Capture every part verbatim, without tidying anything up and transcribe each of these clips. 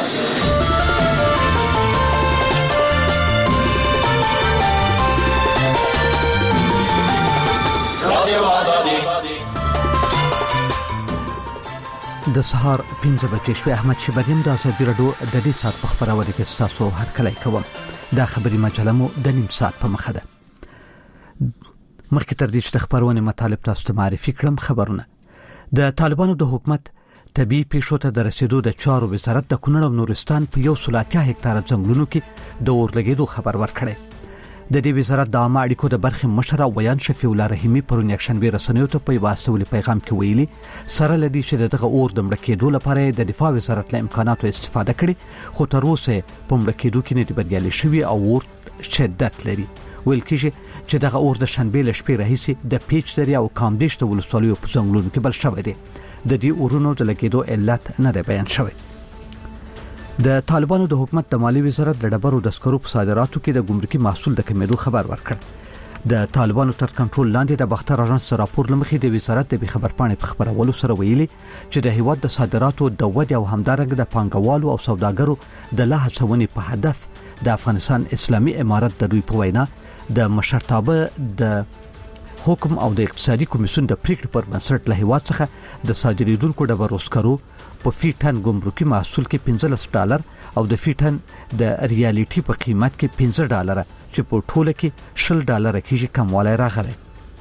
د سهار پنځه بجې شوې. احمد شبریم د ازادي راډیو د دې سات په خبرونه کې تاسو هر کله کوم. دا خبري مجله مو د نیم سات په مخه ده. مخکې تر دې چې د خبرونه مطالب تاسو ته معرفي کړم، خبرونه د طالبانو د حکومت طبيعي پیښو ته د رسیدو د چارو وزارت د کونړ او نورستان په یو سل اتیا هکتار ځنګلونو کې د اورلګیدو خبر ورکړی. د دې وزارت د عامه اړیکو د برخې مشر ویان شفیع الله رحیمی پرون یکشنبه رسنیو ته په واسطه پیغام کې ویلي سره لدی چې دغه اور د مړ کېدو لپاره د دفاع وزارت له امکاناتو استفاده کړي، خو تر اوسه په مړ کېدو کې نه دی بریالي شوی او اور شدت لري. ویل کېږي چې دغه اور د شنبه ل شپې راهیسي د پیچ دریا او کامدیش ته ولسوالیو په ځنګلونو کې بل شوی دی. د دې اورونو د لګیدو علت نه دی بیان شوی. د طالبانو د حکومت د مالی وزارت د ډبرو د سکرو په صادراتو کې د ګمرکي محصول د کمیدو خبر ورکړ. د طالبانو تر کنټرول لاندې د بختر اژانس راپور لمخې د وزارت د خبرپاڼې په خبرولو سره ویلي چې د هیواد د صادراتو د ودې او همدارنګه د پانګوالو او سوداګرو د لا هڅونې په هدف د افغانستان اسلامي امارت د دوی په وینا د مشرتابه د حکم او د اقتصادي کمیسیون د پریکړې پر بنسټ له هیواد څخه د صادریدونکو ډبرو سکرو په فی ټن ګمرکي محصول کې پنځلس ډالر او د فی ټن د ریالټي په قیمت کې پنځه ډالر چې په ټوله کې شل ډالر کېږي کموالی راغلی.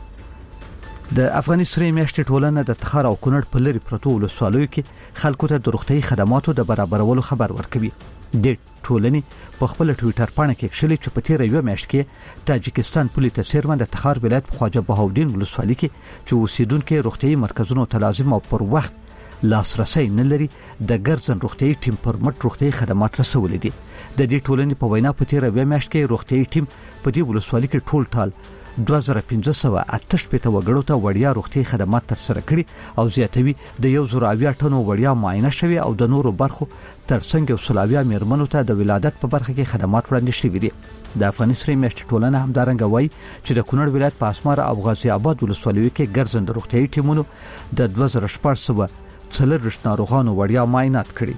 د افغاني سرې میاشتې ټولنه د تخار او کونړ په لري پروتو ولسوالیو کې خلکو ته د روغتي خدماتو د برابرولو خبر ورکوي. د ټولنې په خپل ټوئیټر باندې کې کښلي چې په تیر یو میاشت کې تاجکستان پولیس څیرمن د تخار ولایت په خواجه بهاودین ولسوالۍ کې چې اوسیدونکو روغتي مرکزونو ته لازم او پر وخت لاسرسي نه لري د ګرځن روغتي ټیم پر مټ روغتي خدمات رسول دي. د دې ټولنې په وینا په تیر یو میاشت کې روغتي ټیم په دې ولسوالۍ کې ټول ټال دوه زره پنځه سوه اته شپېته وګړو ته وړیا روغتي خدمات ترسره کړي او زیاتوي د یو زره اویا ټنو وړیا معاینه شوی او د نورو برخو ترڅنګ سلاویا میرمنو ته د ولادت په برخه کې خدمات وړاندې شوي دي. د افغاني سرې میاشتې ټولنه همدارنګه وایي چې د کونړ ولایت په اسمار او غازی آباد ولسوالیو کې ګرځند روغتي ټیمونو د دوه زره شپږ سوه څلور ناروغانو وړیا معاینات کړي.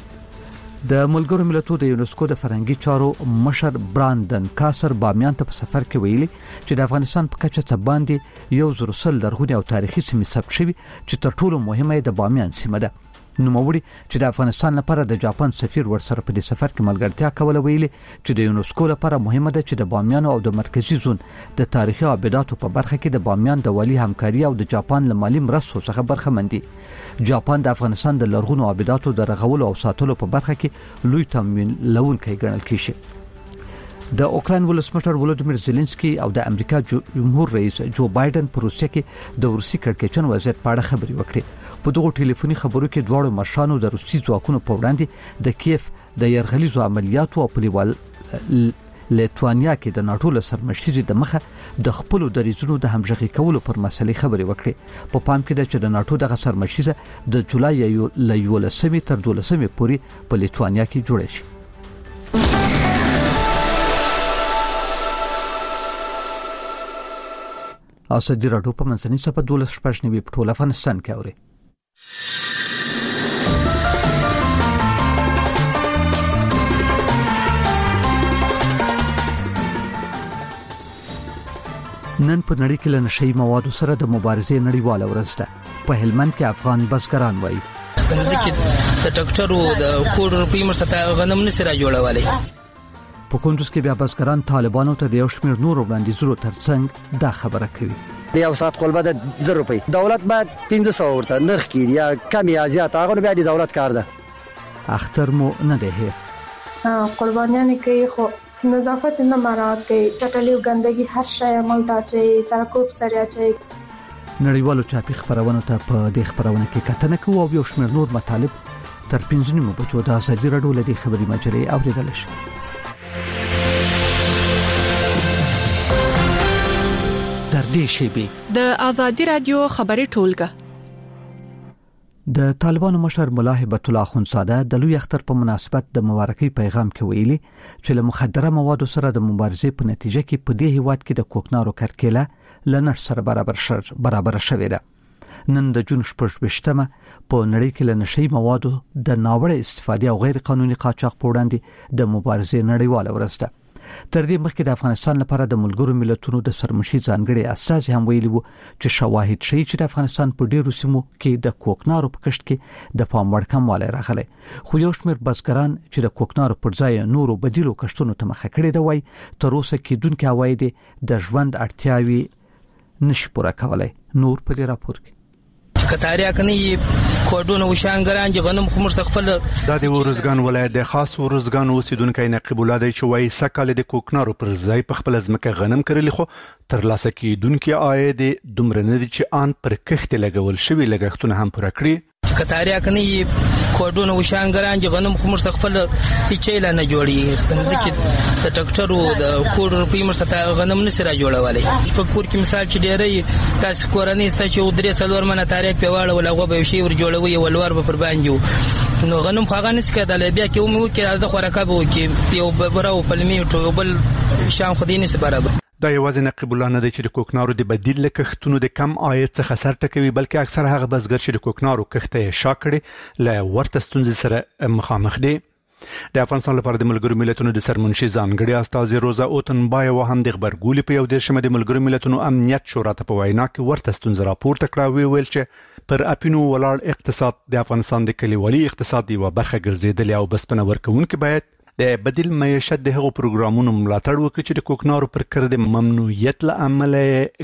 د ملګرو ملتونو د یونسکو د فرهنګي چارو مشر براندن کاسر بامیان ته په سفر کې ویلي چې د افغانستان په کچه ته باندې یو زر سل لرغونی او تاریخي سیمې ثبت شوي چې تر ټولو مهمه د بامیان سیمه ده. نوموړي چې د افغانستان لپاره د جاپان سفیر ورسره په دې سفر کې ملګرتیا کوله ویلي چې د یونسکو لپاره مهمه ده چې د بامیان او د مرکزی زون د تاریخي ابداتو په برخه کې د بامیان د والی همکاري او د جاپان له مالی مرستو څخه برخمندي. جاپان د افغانستان د لرغونو ابداتو د رغولو او ساتلو په برخه کې لوی تمویل لونکی ګڼل کیږي. د اوکراین ولسمشر ولودیمیر زيلنسکي او د امریکا جمهور رئیس جو بایدن په روسیه کې د روسي کړکېچن وضعیت په اړه خبري وکړي. په دغه ټلیفوني خبرو کې دواړو مشرانو د روسي ځواکونو په وړاندې د کیف د يرغلیزو عملیاتو او پلیوال لیتوانیا کې د ناټو له سرمشري د مخه د خپل دریځونو د همغږي کولو پر مسلې خبري وکړي. په پام کې ده چې د ناټو دغه سرمشري د جولای ل یولسمې تر دولسمې پورې په لیتوانیا کې جوړه شي. ازادي راډیو په منځنۍ صفحه دولس شپږ نیوي په ټول افغانستان کې اوري. نن په نړۍ کې له نشئی موادو سره د مبارزې نړیواله ورځ ده. په هلمند کې افغان بزګران وایي ځکه د ډاکټرو د کوډ روپی مشته غنم نشي را جوړولای. په کندوز کې بیا بزګران طالبانو ته د یو شمېر نور وړاندیزونو ترڅنګ دا خبره کوي. یو سات قلبه د زر روپۍ دولت باید پنځه سوه ورته نرخ کړي یا کم یا زیات، هغه بیا د دولت کار ده. اختر مو نه ده هیر قربانیان کوي خو نظافت نه مراعات کوي، چټلي او ګندګي هر شی عمل ته چي سرکوب سره چي. نړیوالو چاپی خبرونه ته په دې خبرونه کې کتنه کوي او یو شمېر نور مطالب تر پنځه نیمو بجو د ازادي راډیو لدی خبري مجلې اوریدل شي. تر دې شی د ازادي راډیو خبري ټولګه د طالبانو مشر مولا هبت الله اخوندزاده د لوی اختر په مناسبت د مبارکۍ پیغام کې ویلي چې له مخدره موادو سره د مبارزې په نتیجه کې په دې هیواد کې د کوکنارو کرکیله لنر سره برابر شر برابر شوې ده. نن د جون شپږمه په نړۍ کې له نشي موادو د ناوړه استفادې او غیر قانوني قاچاق په وړاندې د مبارزې نړیواله ورځ ده. تر دې مخکې د افغانستان لپاره د ملګرو ملتونو د سرمشي ځانګړي استازي هم ویلي وو چې شواهد شي چې د افغانستان په ډیرو سیمو کې د کوکنارو په کښت کې د پام وړ کموالی راغلی، خو یو شمېر بزګران چې د کوکنارو پر ځای نورو بدیلو کښتونو ته مخه کړې ده وایي تر اوسه کېدونکي عواید د ژوند اړتیاوې نشي پوره کولی. نور په دې راپور کې کتاریا کني کوډونه وشانګران چې غنم خو مستقبل د دې ورزګان ولایت د خاص ورزګان اوسیدونکو نقیب الله دی چې وایي سکهاله د کوکنارو پر ځای په خپل ځمکه غنم کرلی، خو تر لاسه کېدونکي عاید دومره نه دي چې آن پر کښت لګول شوي لګښتونه هم پوره کړي. کتاریا کني کوډونه وشانګران چې غنم خو مستقبل هیڅ لا نه جوړي، ځکه د ټکټرو د کوډ روپی مستقبل غنم نشي را جوړولای. په کور کې مثال چې ډېرې تاسو کورنۍ ست چې درې څلور منه تاریخ په واړه ولغه به شي ور جوړوي ولور به پر باندې نو غنم خو غنس کېدل بیا کې مو کې د خوراکه به کې یو برو پلمي ټو بل شام خو دیني سره برابر. دا یوازې نقیب الله نه دی چې د کوکنارو د بدیل کښتونو د کم عاید څخه سر ټکوي، بلکې اکثر هغه بزګر چې د کوکنارو کښت یې شا کړي له ورته ستونزې سره مخامخ دي. د افغانستان لپاره د ملګرو ملتونو د سرمنشي ځانګړي استازي روزا اوتنبایو هم د خبرګولي په یو دیرشمه د ملګرو ملتونو امنیت شورا ته په وینا کې ورته ستونزې راپورته کړه، ویل چې پر اپینو ولاړ اقتصاد د افغانستان د کلیوالي اقتصاد یوه برخه ګرځېدلې او بسپنه ورکوونکي باید د بدیل معیشت د هغو پروګرامونو ملاتړ وکړي چې د کوکنارو پر کړ د ممنوعیت له امله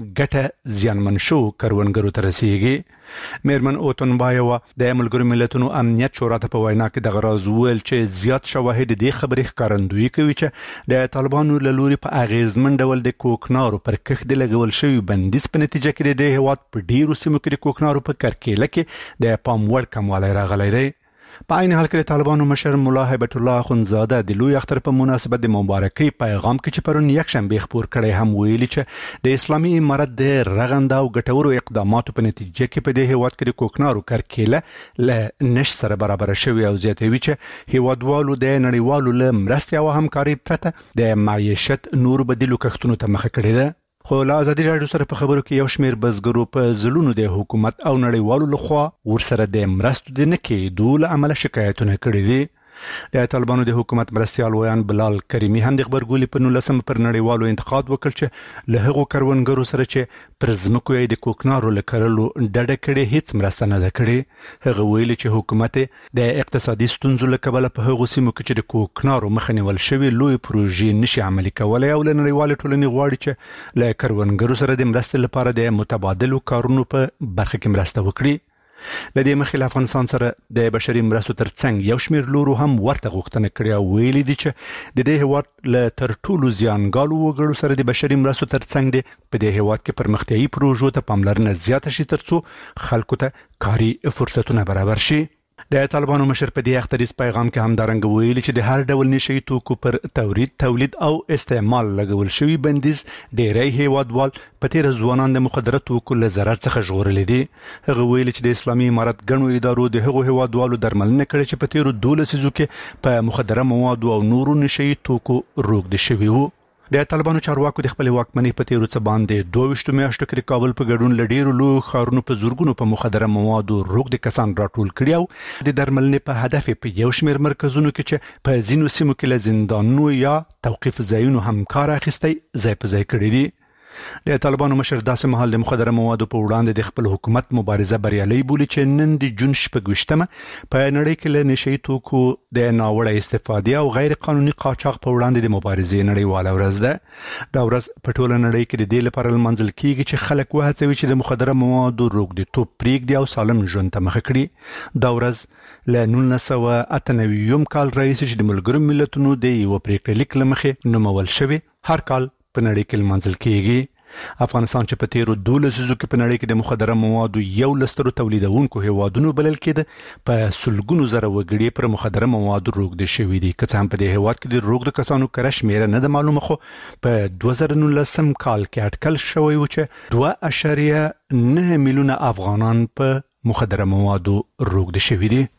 ګټه زیانمن شو کروندګرو ته رسیږي. میرمن اوتنبایو د ملګرو ملتونو امنیت شورا ته په وینا کې د غراز ویل چې زیات شواهد د خبرې ښکارندویي کوي چې د طالبانو له لوري په اغیزمن ډول د کوکنارو پر کښت د لګول شوي بندیز په نتیجه کې د هیواد په ډیرو سیمو کې د کوکنارو په کرکیله کې د پام وړ کموالی راغلی دی. په عین حال کې د طالبانو مشر مولا هیبت الله اخندزاده د لوی اختر په مناسبت د مبارکۍ پیغام کې چې پرون یکشنبه خبر کړی هم ویلي چې د اسلامي امارت د رغنده او ګټورو اقداماتو په نتیجه کې په دې هیواد کې د کوکنارو کرکیله له نش سره برابر شوی او زیاتوي چې هیوادوالو د نړیوالو له مرستې او همکارۍ پرته د معیشت نور بدیلو کښتونو ته مخه کړې ده. خو له ازادي راډیو سره په خبرو کې یو شمېر بزګرو په ځلونو د حکومت او نړیوالو لخوا ورسره د مرستو د نه کېدو له امله شکایتونه کړي دي. د طالبانو د حکومت مرستیال ویان بلال کریمي هم د خبرګولي په نولسمه پر نړیوالو انتقاد وکړ چې له هغو کروندګرو سره چې پر ځمکو یې د کوکنارو له کرلو ډډه کړې هیڅ مرسته نه ده کړې. هغه ویلي چې حکومت د اقتصادي ستونزو له کبله په هغو سیمو کې چې د کوکنارو مخه نیول شوي لوی پروژې نشي عملي کولی او له نړیوالې ټولنې غواړي چې له کروندګرو سره د مرستې لپاره د متبادلو کارونو په برخه کې مرسته وکړي. لدې مخې له افغانستان سره د بشري مرستو ترڅنګ یو شمېر لورو هم ورته غوښتنه کړې او ویلي دي چې د دې هیواد له تر ټولو زیانګالو وګړو سره د بشري مرستو ترڅنګ دي په دې هیواد کې پرمختیایي پروژو ته پاملرنه زیاته شي ترڅو خلکو ته کاري فرصتونه برابر شي. د طالبانو مشر په دې اختریز پیغام کې همدارنګه ویلي چې د هر ډول نشئی توکو پر تولید تولید او استعمال لګول شوی بندیز ډېری هیوادوال په تیر ځوانان د مخدره توکو له ضرر څخه ژغورلي دي. هغه ویلي چې د اسلامي امارت ګڼو ادارو د هغو هیوادوالو درملنه کړې چې په تیرو دولس لسیزو کې په مخدره موادو او نورو نشئی توکو روږدي شوي وو. د طالبانو چارواکو د خپل واکمنۍ په تیرو څه باندې دوه ویشت میاشتو کې د کابل په ګډون له ډیرو لویو ښارونو په زورګونو په مخدره موادو روږدي کسان راټول کړي او د درملنې په هدف په یو شمېر مرکزونو کې چې په ځینو سیمو کې له زندانونو یا توقیف ځایونو هم کار اخیستی ځای په ځای کړي دي. د طالبانو مشر داسې مهال د مخدره موادو په وړاندې د خپل حکومت مبارزه بریالۍ بولي چې نن د جون شپږویشتمه په نړۍ کې له نشئی توکو د ناوړه استفادې او غیر قانوني قاچاق په وړاندې د مبارزې نړیواله ورځ ده. دا ورځ په ټوله نړۍ کې د دې لپاره لمانځل کیږي چې خلک وهڅوي چې د مخدره موادو روږديتوب پرېږدي او سالم ژوند ته مخه کړي. دا ورځ له نولس سوه اته نوي کال راهیسې چې د ملګرو ملتونو د یو پریکړه لیک له مخې نومول شوی هر کال په نړۍ کې لمانځل کیږي. افغانستان چې په تیرو دولس لسیزو کې په نړۍ کې د مخدره موادو یو لسترو تولیدونکو هیوادونو بلل کېده په سلګونو زره وګړي پر مخدره موادو روږدي شوي دي. که څه هم په دې هیواد کې د روږدو کسانو کره شمېره نه ده معلومه، خو په دوه زره نولسم کال کې اټکل شوی و چې دوه اعشاریه نه میلیونه افغانان په مخدره موادو روږدي شوي دي.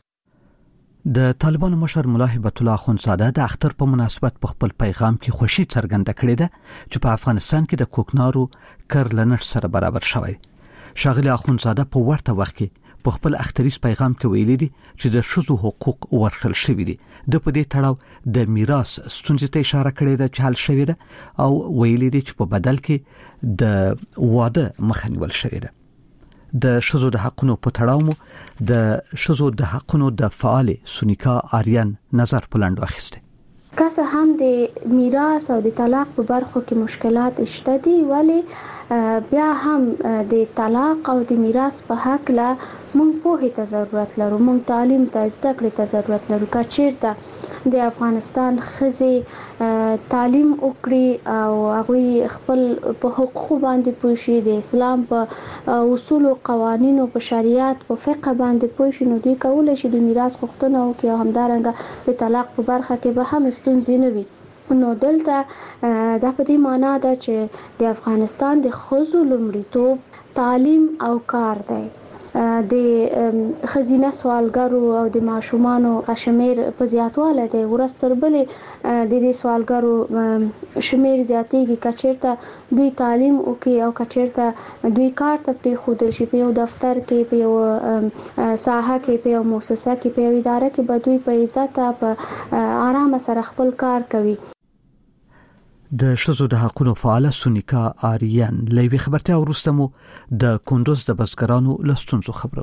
د طالبانو مشر مولا هیبت الله اخندزاده د اختر په مناسبت په خپل پیغام کې خوشي څرګنده کړې ده چې په افغانستان کې د کوکنارو کر لنر سره برابر شوی. ښاغلي اخوندزاده په ورته وخت کې په خپل اختریز پیغام کې ویلي دي چې د ښځو حقوق ورکړل شوي دي. د په دې تړاو د میراث ستونزې ته اشاره کړې ده چې حل شوې ده او ویلي دي چې په بدل کې د واده مخه نیول شوې ده. د ښځو د حقونو په تړاو مو د ښځو د حقونو د فعال سونیکا آریان نظر پلاند واخیسته. که څه هم د میراث او د طلاق په برخو کې مشکلات شته دي، ولی بیا هم د طلاق او د میراث په حق لا مونږ پوهې ته ضرورت لرو، مونږ تعلیم ته زده کړې ته ضرورت لرو. که چیرته د افغانستان ښځې تعلیم وکړي او هغوی خپل په حقوقو باندې پوه شي، د اسلام په اصول او قوانینو په شریعت په فقه باندې پوه شي، نو دوی کولی شي د میراث غوښتنه وکړي او همدارنګه د طلاق په برخه کې به هم ستونزې نه وي. نو دلته دا په دې معنا ده چې د افغانستان د ښځو لومړیتوب تعلیم او کار دی. د خزینه سوالګرو او د ماشومانو شمیر په زیاتواله دی، ورځ تر بلې د دې سوالګرو شمیر زیاتېږي. که چیرته دوی تعلیم وکړي او که چیرته دوی کار ته پرېښودل شي په یو دفتر کې، په یو ساحه کې، په یو مؤسسه کې، په یو اداره کې، به دوی په عزت په آرام سره خپل کار کوي. د ښځو د حقونو فعال سونیکا آریان لوي خبرته ورسته مو د کندوز د بزګرانو لستونزو خبرو.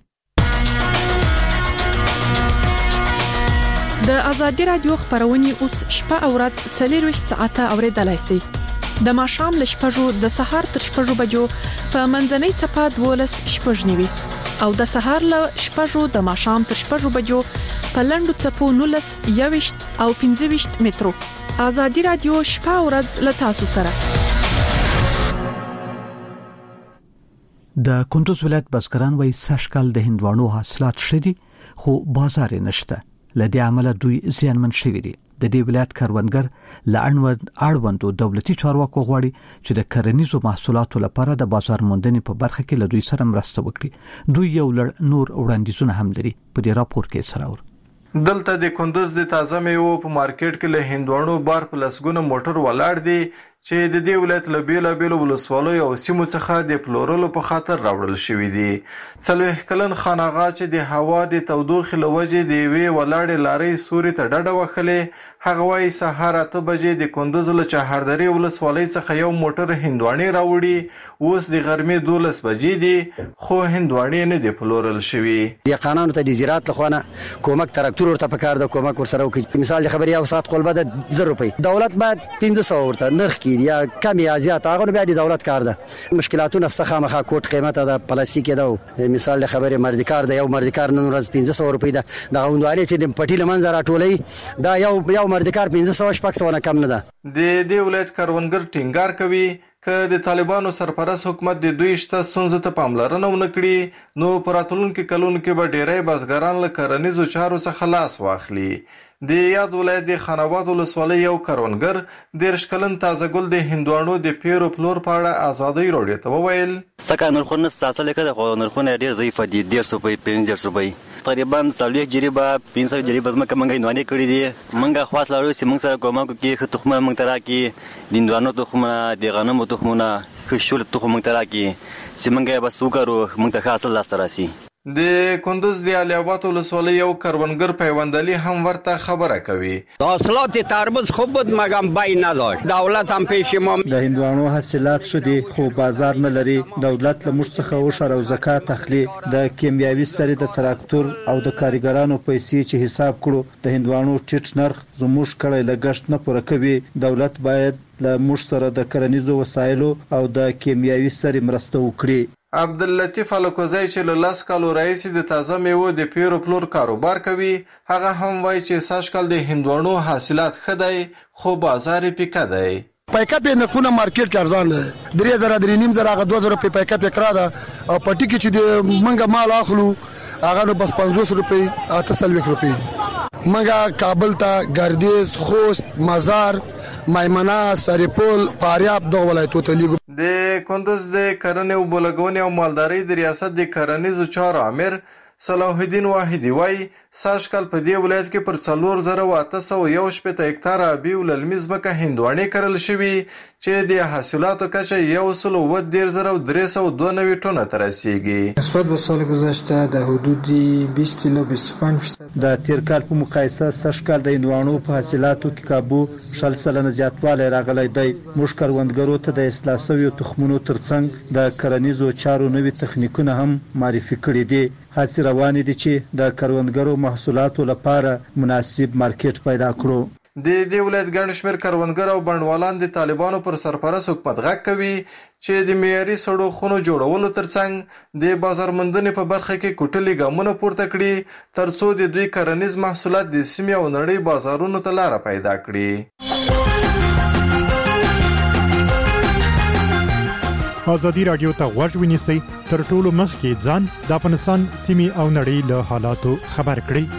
د ازادي رادیو خبرونه اوس شپه او ورځ څلور ساعته اوریدلای شئ. د ماښام ل شپږو د سهار تر شپږو بجو په منځنۍ چپه دولس شپږ نیوي او د سهار ل شپږو د ماښام تر شپږو بجو په لندو چپو نولس یويشت او پنځه ویشت مترو. ازادي رادیو شپه او ورځ له تاسو سره. د کندوز ولایت بزګران وایي سږکال د هندوانو حاصلات شدي خو بازار نشته، لدې عمله دوی زیانمن شوي دي. د دې ولایت کاروانګر لاندوند اړوندو دولتي چارواکو غواړي چې د کرنیزو محصولاتو لپاره د بازار موندنې په برخه کې له دوی سره مرسته وکړي. دوی یو لړ نور وړاندیزونه هم لري. په دې راپور کې سراور دلته د کندوز د تازه میوو په مارکیټ کې له هندوانو بار په لسګونه موټر ولاړ دي چې د دې ولایت له بیلابیلو ولسوالیو او سیمو څخه د پلورلو په خاطر راوړل شوي دي. څلوېښت کلن خان آغا چې د هوا د تودوخې له وجې د یوې ولاړې لارۍ سوري ته ډډه وهلې، هغه وایي سهار اته بجې د کندوز له چهاردرې ولسوالۍ څخه یو موټر هندوانې راوړي، اوس د غرمې دولس بجې دي خو هندوانې نه دي پلورل شوي. دهقانانو ته د زراعت له خوا نه کومک تراکتور ورته پکار ده، کومک ورسره وکړي. مثال د خبرې یو ساعت قلبه د زر روپۍ، دولت باید پنځه سوه ورته نرخ کړي یا کم یا زیات، هغه بیا د دولت کار ده. مشکلاتونه څخه مخه کوټ قیمته د پلاستیک ده. مثال د خبرې مردکار ده، یو مردکار نن ورځ پنځه سوه روپۍ ده. د غوندوالۍ چې د پټي له منځه راټولوي دا یو یو مردکار پنځه سوه شپږ سوه نه کم نه ده. د دې ولایت کروندګر ټینګار کوي که د طالبانو سرپرست حکومت د دوی شته ستونزو ته پاملرنه ونه کړي نو په راتلونکو کلونو کې به ډېری بزګران له کرنیزو چارو څخه لاس واخلي. د یاد ولایت د خان آباد ولسوالۍ یو کروندګر دېرش کلن تازه ګل د هندوانو د پیرو پلور په اړه ازادۍ راډیو ته وویل څنګه نرخونه ستاسو لیکه د خو نرخونه ډېر ضعیف دي، ډېر سپوي پنځه روپۍ تقریبا څلوېښت جریبه پنځه جریبه زمکه منګه هندوانې کړي دي. منګه خواص لرو چې موږ سره کومه کې ښه تخمه موږ ته راکړي، د هندوانو تخمونه، د غنمو تخمونه، ښه شول تخم موږ ته راکړي چې موږ یې بس وکړو موږ ته ښه حاصل لاسته راسي. د کندوز د علي آباد ولسوالۍ یو کروندګر پیوندالي هم ورته خبره کوي. حاصلات تربوز خوب بود مگم بای نداشت، دولت هم پیش ما د هندوانو حاصلات شدي خو بازار نه لري. دولت له موږ څخه وشر او زکات اخلي. د کیمیاوي سری د تراکتور او د کارګرانو پیسې چې حساب کړو د هندوانو ټیټ نرخ زموږ کړي لګښت نه پوره کوي. دولت باید له موږ سره د کرنیزو وسایلو او د کیمیاوي سری مرسته وکړي. عبداللطیف الکوزی چې له لس کالو راهیسې د تازه میوو د پیرو پلور کاروبار کوي، هغه هم وایي چې سږکال د هندوانو حاصلات ښه دی خو بازار یې پیکه دی. پیکاپ یې نرخونه مارکیټ کې ارزان دی، درې زره درې نیم زره هغه دوه زره روپۍ پیکاپ یې کرا ده او پټي کې چې د منګه مال اخلو هغه نو بس پنځوس روپۍ اته څلوېښت روپۍ. منګه کابل ته ګردیز، خوست، مزار، میمنه، سرپل، فاریاب دغه ولایتو ته لیږو. د کندوز د کرنې او بولګونې او مالدارۍ د ریاست د کرنیزو چارو امیر صلاح الدین واحدی وایي سږ کال په دې ولایت کې پر څلور زره اته سوه یو شپېته هکتاره آبي او للمي ځمکه هندواڼې کرل شوي چې د حاصلاتو کچه یو سل اووه دېرش زره و درې سوه دوه نوي ټنو ته رسیږي. نسبت به سال گذشته در حدود بیست الی بیست و پنج درصد د تیر کال په مقایسه سږ کال د هندواڼو په حاصلاتو کې کابو شل سلنه زیاتوالی راغلی دی. موږ کروندګرو ته د اصلاح شویو تخمونو ترڅنګ د کرنیزو چارو نوي تخنیکونه هم معرفي کړي دي. هڅې روانې دي چې د کروندګرو محصولاتو لپاره مناسب مارکیټ پیدا کړو. د دې ولایت ګڼ شمېر کروندګر او بڼوالان د طالبانو پر سرپرست حکومت غږ کوي چې د معیاري سړو خونو جوړولو ترڅنګ د بازار موندنې په برخه کې کوټلي ګامونه پورته کړي ترڅو د دوی کرنیز محصولات د سیمې او نړۍ بازارونو ته لاره پیدا کړي. ازادي رادیو ته غوږ ونیسئ تر ټولو مخکې ځان د افغانستان سیمې او نړۍ له حالاتو خبر کړئ.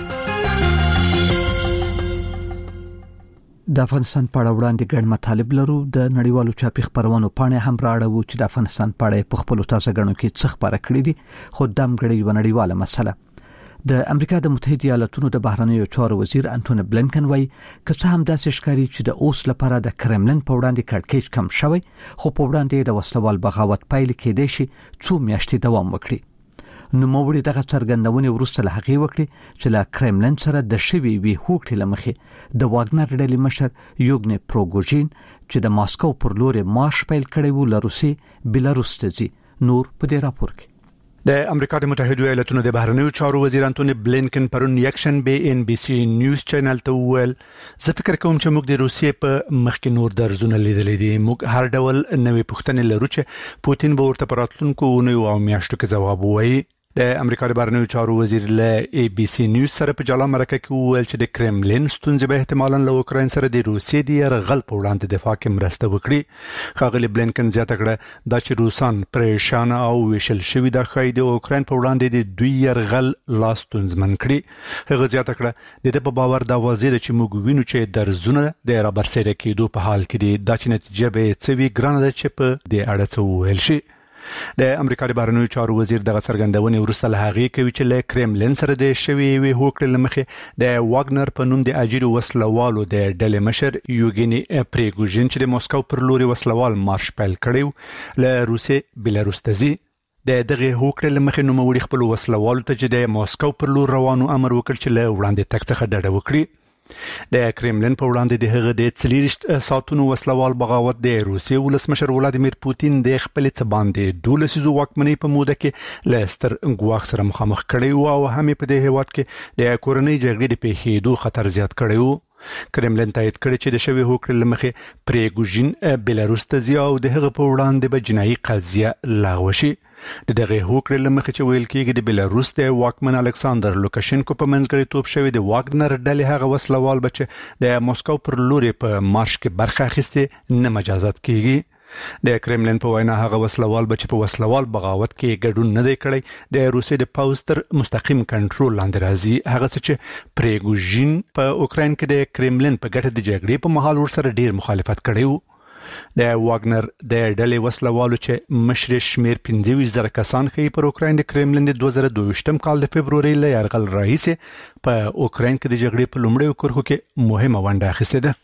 د افغانستان په اړه وړاندې ګڼ مطالب لرو. د نړیوالو چاپي خبرونو پاڼې هم راړو چې د افغانستان په اړه په خپل تازه غنو کې څه خبره کړې دي، خو دم غړي و نړیواله مسله. د امریکا د متحده ایالاتونو د بهرنیو چارو وزیر انټونی بلینکن وایي که څه هم داسې ښکاري چې د اوس لپاره د کرملن په وړاندې کړکېچ کم شوی، خو په وړاندې د وسلوال بغاوت پایل کېدای شي څو میاشتې دوام وکړي. نو موږ دغه څرګندونې وروسته له هغې وکړي چې له کرملن سره د شوي وی هوکړې له مخې د واګنر ډلې مشر یوګنی پروګوژین چې د ماسکو پر لور مارش پیل کړی و له روسیې بیلاروس ته ځي. نور په دې راپور کې د امریکا د متحده ایالاتونو د بهرنیو چارو وزیر انټونی بلینکن پرون یکشن به ان بي سي نیوز چینل ته وویل زه فکر کوم چې موږ د روسیې په مخ کې نور درزونه لیدلې دي. موږ هر ډول نوې پوښتنې لرو چې پوتین به ورته پراتلونکو اونیو او میاشتو کې ځواب ووایي. د امریکا د بهرنیو چارو وزیر له اي بي سي نیوز سره په جلا مرکه کې وویل چې د کرملین ستونزې به احتمالاً له اوکراین سره د روسیې د یرغل په وړاندې دفاع کې مرسته وکړي. ښاغلي بلینکن زیاته کړه دا چې روسان پریشان او ویشل شوي د ښایي د اوکراین په وړاندې د دوی یرغل لاس ستونزمن کړي. هغه زیاته کړه د دې په باور دا واضح ده چې موږ وینو چې درزونه د رابرسېره کېدو په حال کې دي. دا چې نتیجه به څه وي ګرانه ده چې په دې اړه څه وویل شي. د امریکا د بهرنیو چارو وزیر دغه څرګندونې وروسته له هغې کوي چې له کرملین سره د شوي وی هوکړې له مخې د واګنر په نوم د اجیر وسلوالو د ډلې مشر یوګینی پریګوژین چې د موسکو پر لوري وسلوال مارش پیل کړی له روسیې بیلاروس ته ځي. د دغه هوکړې له مخې نوموړي خپل وسلوالو ته چې د موسکو پر لور روانو امر وکړ چې له وړاندې تګ څخه ډډه وکړي. د کرملین په وړاندې د هغه د څلېرویشت ساعتونو وسلوال بغاوت د روسیې ولسمشر ولادیمیر پوتین د خپل څه باندې دولس لسیزو واکمنۍ په موده کې له ستر ګواښ سره مخامخ کړی و او هم په دې هیواد کې د کورنۍ جګړې د پیښېدو خطر زیات کړی و. کرملین تایید کړی چې د شوي هوکړې له مخې پریګوژین بیلاروس ته ځي او د هغه په وړاندې به جنایي قضیه لغوه شي. د دغه هوکړې له مخې چې ویل کېږي د بیلاروس د واکمن الکساندر لوکاشینکو په منځګړیتوب شوی د واګنر ډلې هغه وسلوال به چې د موسکو پر لوري په مارش کې برخه اخیستې نه مجازات کېږي. د کرملین په وینا هغه وسلوال به چې په وسلوال بغاوت کې ګډون نه دی کړی د روسیې د پوځ تر مستقیم کنټرول لاندې راځي. هغه څه چې پریګوژین په اوکراین کې د کرملین په ګټه د جګړې په مهال ورسره ډیر مخالفت کړی و. د واګنر د ډلې وسلوالو چې مشر شمیر پنځه ویشت زره کسان ښیي پر اوکراین د کرملین د دوه زره دوه ویشتم کال د فبرورۍ له یرغل راهیسې په اوکراین کې د جګړې په لومړیو کرښو کې مهمه ونډه اخیستې ده.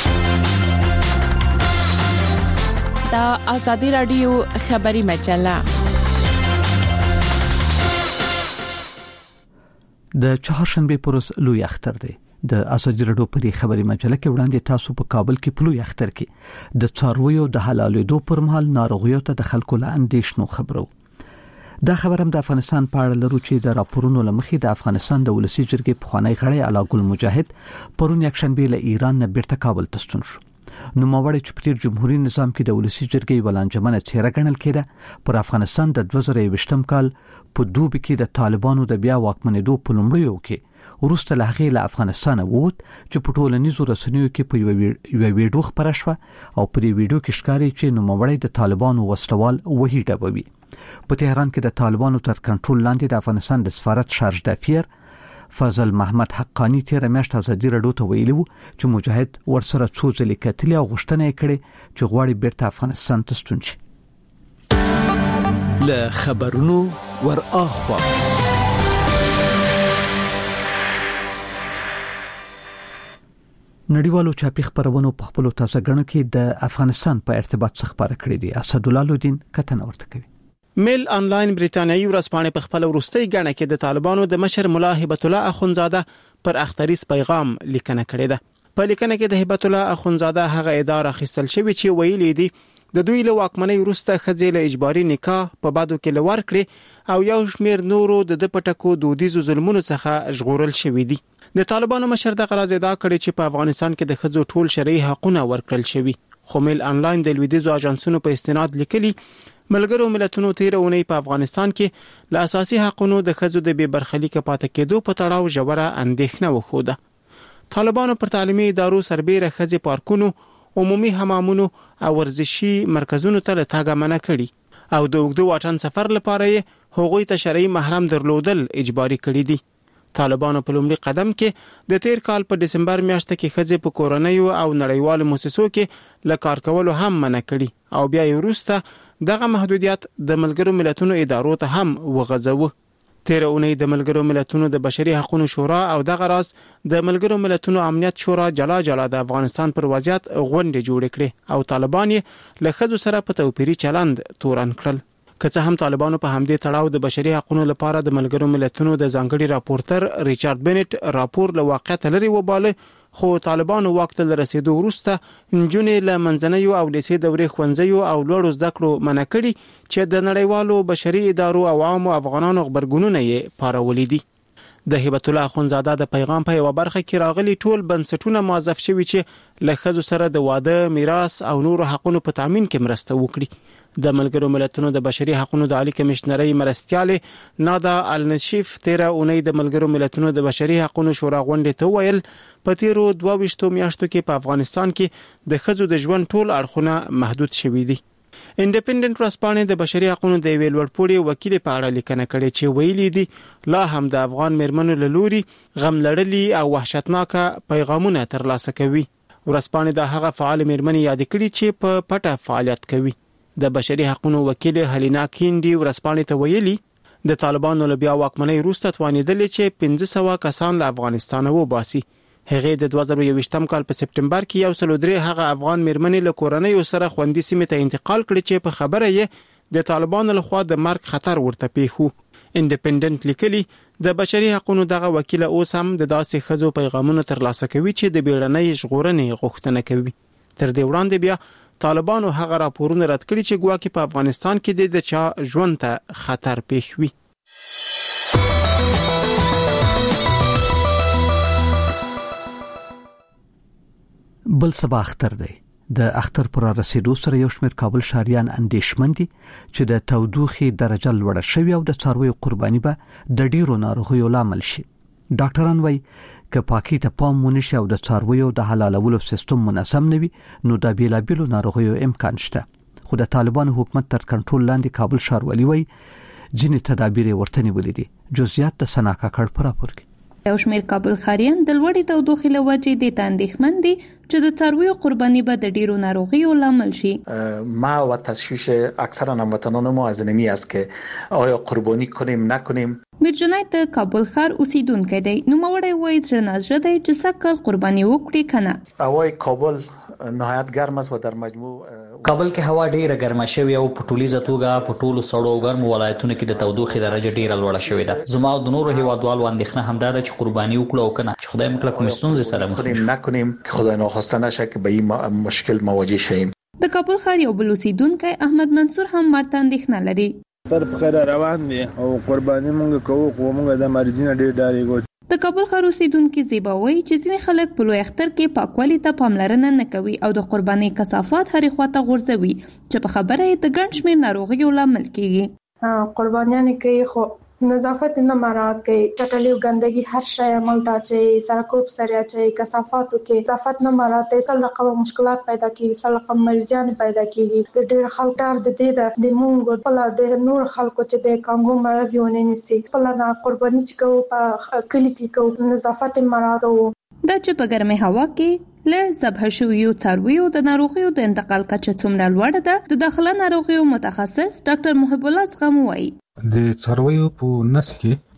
دا ازادي رادیو خبري مجله د چهارشنبه پر ورځ لوی اختر دی. د ازادي رادیو په دې خبري مجله کې وړاندې تاسو په کابل کې په لوی اختر کې د څارویو د حلالېدو پر مهال ناروغیو ته د خلکو له اندېښنو خبرو. دا خبر هم د افغانستان په اړه لرو چې د راپورونو له مخې د افغانستان د ولسی جرګې پخوانی غړی علا ګل مجاهد پرون یکشنبه له ایران نه بیرته کابل ته ستون شو. نو موړی چې په تیر جمهوریت نظام کې د ولسی جرګې ولانجمنه څیره ګڼل کېده پر افغانستان د دوه زره یوویشتم کال په دوبي کې د طالبانو د بیا واکمنېدو په لومړیو کې وروسته له هغې له افغانستانه ووت چې په ټولنیزو رسنیو کې په یوه ویډیو خپره شوه او په دې ویډیو کې ښکاري چې نوموړی د طالبانو وسلوال وحید ډبوي. په تهران کې د طالبانو تر کنټرول لاندې د افغانستان د سفارت شارج دافیر فضل محمد حقانی تیر میاشت ازادي رادیو ته ویلي وو چې مجاهد ورسره څو ځلې کتلي او غوښتنه یې کړې چې غواړي بیرته افغانستان ته ستون شي. له خبرونو ور اخوا نړیوالو چاپی خبرونو په خپل تازه غنو کې د افغانستان په ارتباط څخه خبره کړې دي. اسد الله لودین کتن ورته کوي. میل انلاین بریتانیایی ورځپاڼه په خپل وروستۍ غنه کې د طالبانو د مشر مولا هبت الله اخونزاده پر اختریز پیغام لیکنه کړې ده. په لیکنه کې د هبت الله اخونزاده هغه اداره خستل شوی چې ویلي دي د دوی له واکمنۍ وروسته خځې له اجباري نکاح په بادو کې لور کړې او یو شمیر نورو د پټکو دودیزو ظلمونو څخه ژغورل شوی دي. د طالبانو مشر د غراز ادعا کړې چې په افغانستان کې د خځو ټول شرعي حقوقونه ورکړل شوی. خو میل انلاین د لویدیزو اژانسونو په استناد لیکلي ملګرو ملتونو تیر اونۍ په افغانستان کې له اساسي حقوقو د خځو د بې برخلیک پاتې کېدو په تړاو ژوره اندېښنه وښوده. طالبانو پر تعلیمي ادارو سربېره خځې پارکونو، عمومي حمامونو او ورزشي مرکزونو ته له تګ منع کړي او د اوږده واټن سفر لپاره یې هغوی ته شرعي محرم درلودل اجباري کړي دي. طالبانو په لومړي قدم کې د تیر کال په دسمبر میاشت کې خځې په کورنۍ او نړیوالو مؤسسو کې له کار کولو هم منع کړي او بیا یې وروسته دغه محدودیت د ملګرو ملتونو ادارو ته هم وغځوه. تیر اونۍ د ملګرو ملتونو د بشري حقوقو شورا او دغه راز د ملګرو ملتونو امنیت شورا جلا جلا د افغانستان پر وضعیت غونډه جوړ کړي او طالبان یې له خځو سره په توپیري چلند تورن کړل. که څه هم طالبانو په همدې تړاو د بشري حقوقو لپاره د ملګرو ملتونو د ځانګړي راپورټر ریچارډ بنټ راپور له واقعیت لري وباله، خو طالبانو وخت له رسیدو وروسته نجونې له منځنیو او لیسې دورې ښوونځیو او لوړو زده کړو منع کړي چې د نړیوالو بشري ادارو او عامو افغانانو خبرګونونه یې پارولي دي. د هبت الله اخونزاده د پیغام په یو برخه کې راغلي ټول بنسټونه موظف شوي چې له ښځو سره د واده، میراث او نورو حقوقو په تامین کې مرسته وکړي. د ملګرو ملتونو د بشري حقوقو د عالی کمشنرۍ مرستیاله نادا النشیف تیر اونۍ د ملګرو ملتونو د بشري حقوقو شورا غونډې ته ویل په تیرو دوه ویشتو میاشتو کې په افغانستان کې د ښځو د ژوند ټول اړخونه محدود شوي دي. انډیپندنت ورځپاڼه د بشري حقوقو د ویل ورپوري وکیل په اړه لیکنه کړې چې ویلي دي لا هم د افغان مېرمنو له لوري غم لړلي او وحشتناک پیغامونه ترلاسه کوي. ورځپاڼه د هغه فعال مېرمنې یاد کړي چې په پټه فعالیت کوي. د بشري حقوقو وکیل هلینا کینډي ورځپاڼې ته ویلي د طالبانو له بیا واکمنۍ وروسته توانیدل چې پنځه سوه کسان له افغانستان وباسي. هغه د دوه زره یوویشتم کال په سپټمبر کې یو سل درې هغه افغان مېرمنې له کورنۍ سره خوندي سیمې ته انتقال کړي چې په خبره یې د طالبانو لخوا د مرګ خطر ورته پیښو. انډیپندنت لیکلي د بشري حقوقو دغه وکیل اوس هم د داسې خځو پیغامونه ترلاسه کوي چې د بیړنۍ ژغورنې غوښتنه کوي. تر دې وړاندې بیا طالبانو هغه راپورونه رد کړي چې ګواکې په افغانستان کې د چا ژوند ته خطر پیښ وي. بل سبا اختر دی. د اختر پر رسیدو سره یو شمېر کابل شهريان اندېښمن دي چې د تودوخې درجه لوړه شوې او د څارویو قرباني به د ډیرو ناروغیو لامل شي. ډاکټران وايي که پاکي ته پام ونشي او د څارویو د حلالولو سیستم منظم نه وي نو د بیلابیلو ناروغیو امکان شته. خو د طالبانو حکومت تر کنټرول لاندې کابل ښاروالي وايي ځینې تدابیر ورته نیولې دي. جزئیات د سنا کاکړ پر راپور کې. یو شمېر کابل ښاریان د لوړې تودوخې له وجې د اندېښمن دي چې د څارویو قرباني به د ډیرو ناروغیو لامل شي. ما و تشویش اکثر هموطنان ما از نمی است که آیا قربانی کنیم نکنیم. میر جنید د کابل ښار اوسیدونکی دی. نوموړی وایي زړه نازړه دی چې سږ قرباني وکړي کنه. هوای کابل نهایت ګرم است و در مجموع کابل کې هوا ډیره ګرمه شوې او په ټولیزه توګه په ټولو سړو او ګرمو ولایتونو کې د تودوخې درجه ډیره لوړه شوې ده. زما او د نورو هیوادوالو اندېښنه همدا ده چې قرباني وکړو او کنه چې خدای مکړه کوم ستونزې سره مخ شو نکنیم که خدای ناخواسته نشه که به این مشکل مواجه شیم. د کابل ښار یو بل اوسیدونکی احمد منصور هم مرته اندېښنه لري. تر بخیر روان دي او قرباني مونږ کوو خو مونږ د مرزینه ډیر ډاریږو. د کابل ښار اوسیدونکي زیباوي چې ځینې خلک په لوی اختر کې پاکوالي ته پاملرنه نه کوي او د قرباني کثافات هرې خواته غورځوي چې په خبره یې د ګڼ شمېر ناروغیو لامل کیږي. قربانیانې کوي خو نظافت نه مراعات کوي. چټلي او ګندګي هر شی عمل ته چې سرکوب سره چې کثافاتو کې نظافت نه مراعات سره رقم مشکلات پیدا کیږي، سره رقم مرزيان پیدا کیږي. د ډېر خلک د دې د مونږ په لاره د نور خلکو چې د کانګو مرز یو نه نسی په لاره قرباني چې کو په کلی کې کو نظافت مراعات وو. دا چې په ګرمه هوا کې له ذبح شویو څارویو د ناروغیو د انتقال کچه څومره لوړه ده د داخله ناروغیو متخصص ډاکټر محب الله زغم وایي. د څارویو په نس کې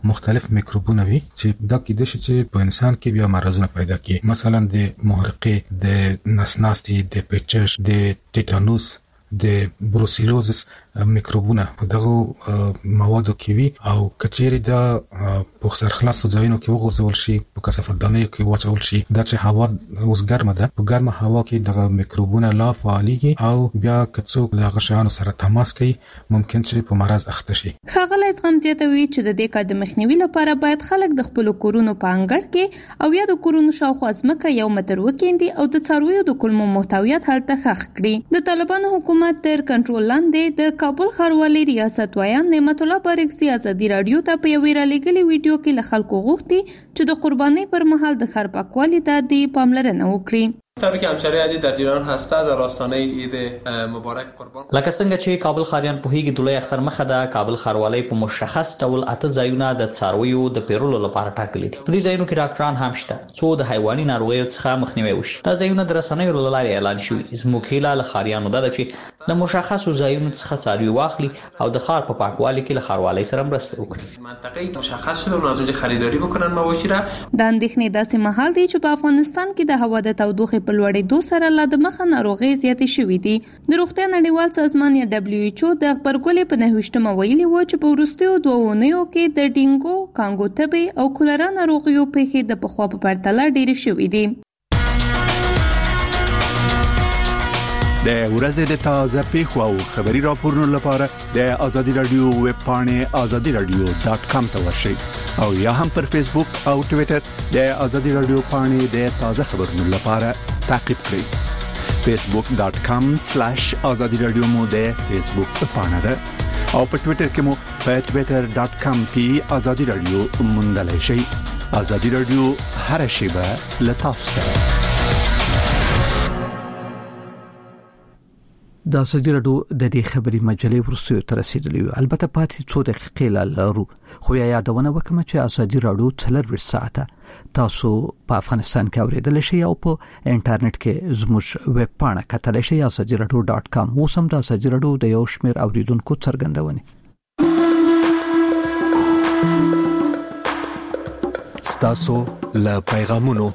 مختلف میکروبونه وي چې دا کې د شي چې په انسان کې بیا مرزونه پیدا کړي، مثلا د محرقې، د نسناستي، د پیچش، د ټیټانوس، د بروسیلوزس میکروبونه په دغه موادو کې وي او کچېری دا په سرخلاص ځایونو کې وغورځول شي، په کثافت دانیو کې واچول شي، دا چې هوا اوس ګرمه ده، په ګرمه هوا کې دغه میکروبونه لا فعاليږي او کڅوک دغه شیانو سره تماس کوي ممکن چې په مرض اخته شي. ښاغلی زغم زیاتوي چې د دې کار د مخنیوي لپاره باید خلک د خپل کورونو په انګړ کې او یا د کورونو شاوخوا ځمکه یو متر وکیندي او د څارویو د کولمو محتویات هلته ښخ کړي. د طالبانو حکومت تر کنټرول لاندې د کابل ښاروالي ریاست وایان نعمت الله بارکزي ازادي رادیو ته په یوې رالېږلې ویډیو کې له خلکو غوښتي چې د قربانۍ پر مهال د ښار پاکوالي ته د پاملرنه وکړي. طوری که همشهری عزیز در جریان هسته در آستانه عید مبارک قربان لکه څنګه چې کابل ښاریان په هیګ د لوی اختر مخه ده، کابل ښاروالۍ په مشخص ډول اته ځایونه د څارویو د پیرولو لپاره ټاکلي دي. په دې ځایونو کې ډاکټران هم شته څو د حیواني ناروغیو څخه مخنیوي وشي. دا ځایونه د رسنیو له لارې اعلان شوي. زموږ هیله له ښاریانو ده چې له مشخصو ځایونو څخه څاروي واخلي او د ښار په پاکوالي کې له ښاروالۍ سره مرسته وکړي. منطقه مشخص شده و از اونجا خریداری بکنن مواشی را. د اندېښنې داسې مهال دی چې په افغانستان کې د هوا د تودوخې په لوړېدو سره لا د مخه ناروغي زیاتې شوې دي. د روغتیا نړیوال سازمان یا دبليو ایچ او د خبرګولې په نهویشتمه ویلي و چې په وروستیو دوه اونیو کې د ډینګو، کانګو تبې او کولرا ناروغیو پیښې د پخوا په پرتله ډېرې شوې دي. د ورځې د تازه پیښو او خبري راپورونو لپاره د ازادي رادیو ویب پاڼې ازادي رادیو ډاټ کام ته ورشئ او یا هم پر فیسبوک او ټوئیټر د ازادي رادیو پاڼې د تازه خبرونو لپاره تعقیب کړئ. facebook dot com slash azadi radio مو د فیسبوک پاڼه ده او په ټوئیټر کې مو په twitter dot com کې ازادي رادیو موندلای شئ. ازادي رادیو هر شیبه له تاسو سره. د ازادي رادیو د دې خبري مجلې ورسره تر رسیدلی البته پاتې څو دقیقې لرو، خو یا یادونه وکم چې ازادي رادیو څلور ساعته تاسو په افغانستان کې اوریدل شئ او په انټرنیټ کې زموږ ویب پاڼه کتلی شئ azadi radio dot com. اوس هم د ازادي رادیو د یو شمېر اوریدونکو څرګندونې ستاسو له پیغامونو.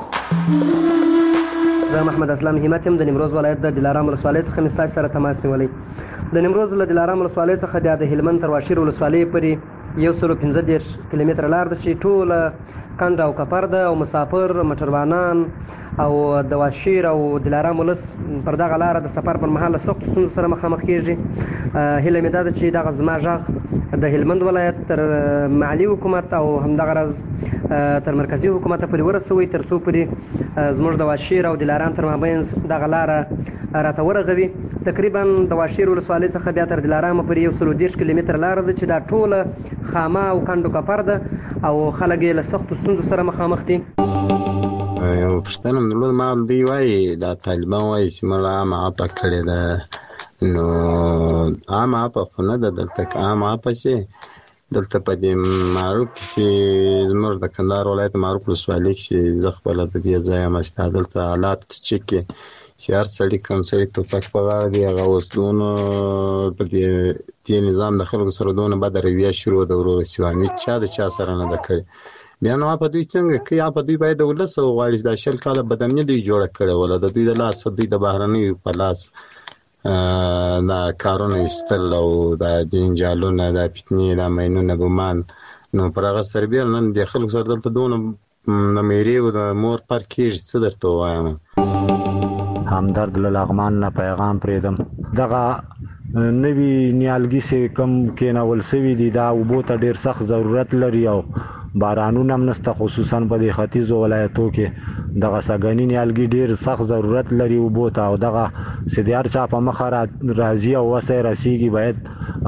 زه محمد اسلام همت يم د نیمروز ولایت د دلارام ولسوالۍ څخه مستای سره تماس نیولې. د نیمروز له دلارام ولسوالۍ څخه بیا د هلمند تر واشیر ولسوالۍ پورې یو سل پنځه دېرش کیلومتره لار ده چې ټوله کند او کپر ده او مسافر موټروانان او د واشیر او دلارام ولس پر دغه لار د سفر پر مهال سخت ستونزو سره مخامخ کیږي. هیله مې ده چې دغه زما ژغ د هلمند ولایت تر معالي حکومت او همدغه راز تر مرکزی حکومت پورې ورسوي تر څو پورې زموږ د واشیر او دلارام تر مابین دغه لار راته ورغوي. تقریبا د واشیر ولسوالۍ څخه بیا تر دلارام پورې یو سل دېرش کیلومتره لار ده چې دا ټوله خامه او کندو کپر ده او خلک یې له سختو ستونزو سره مخامخ دي. یو پښتنه مله ما دی وای دا طالبان وای چې مله عامه اپا کړی ده، نو عامه اپا خو نه ده دلته، عامه اپا چې دلته په دې معروف چې زموږ د کندهار ولایت معروف ولسوالۍ کې زه خپله د دې ځای یم چې دلته حالات چک کې چې هر سړي کوم سړي توپک په غاړه دی، هغه اوس دونه په دې نظام د خلکو سره دونه بده رویه شروع ده ورور سیواني چا د چا سره نه ده کړې. بیا نو په دوی څنګه کوي؟ په دوی باید د ولس غواړي دا شل کاله بدامني دوی جوړه کړې ولا د دوی د لاس دوی د بهرنیو په لاس دا کارونه ایستل او دا جنجالونه دا فتنې دا مینونه ګمان نو پر هغه سربیل نن د خلکو سره دلته دونه نمیری او د مور پر کېږي څه درته وایم. همدرد لغمان نه پیغام پریدم دغه نوی نیالګي سي کم کې ناول سوي دي دا وبو ته ډیر سخت ضرورت لري او بارانونه هم نسته، خصوصا په دې ختیځو ولایتو کې دغه سګنی نیالګي ډیر سخت ضرورت لري وبو ته او دغه سديار چا په مخه راځي او وسه رسیږي باید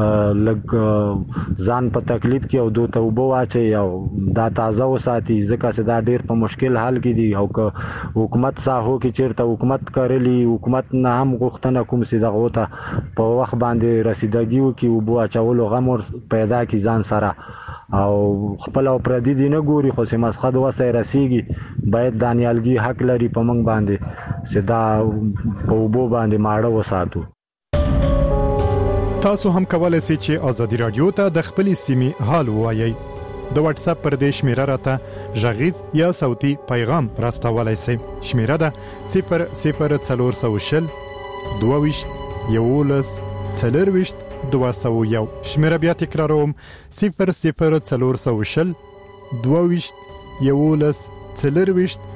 لګ ځان په تکلیف کې او دوه توبه واچي او دا تازه وساتي ځکه چې دا ډیر په مشکل حال کې دي او که حکومت ساهو کې چیرته حکومت کړلی حکومت نه هم غوښتنه کوم چې دغه وته په وخت باندې رسیدګي وکي وبو اچولو غم پیدا کی ځان سره او خپل او پردي دي نه ګوري خو سم مسخد وسه رسیږي باید دانیالګي حق لري په منګ باندې سدا په وبو باندې ماړه وساتو. تاسو هم کولای شئ چې ازادي رادیو ته د خپلې سیمې حال ووایئ. د واتس اپ پر دې شمیره راته ژغیز یا صوتي پیغام راستولای شئ. شمیره ده صفر صفر څلور سوه شل دوه ویشت یولس څلرویشت دوه سوه یو. شمیره بیا تکراروم صفر صفر څلور سوه شل دوه ویشت یولس څلرویشت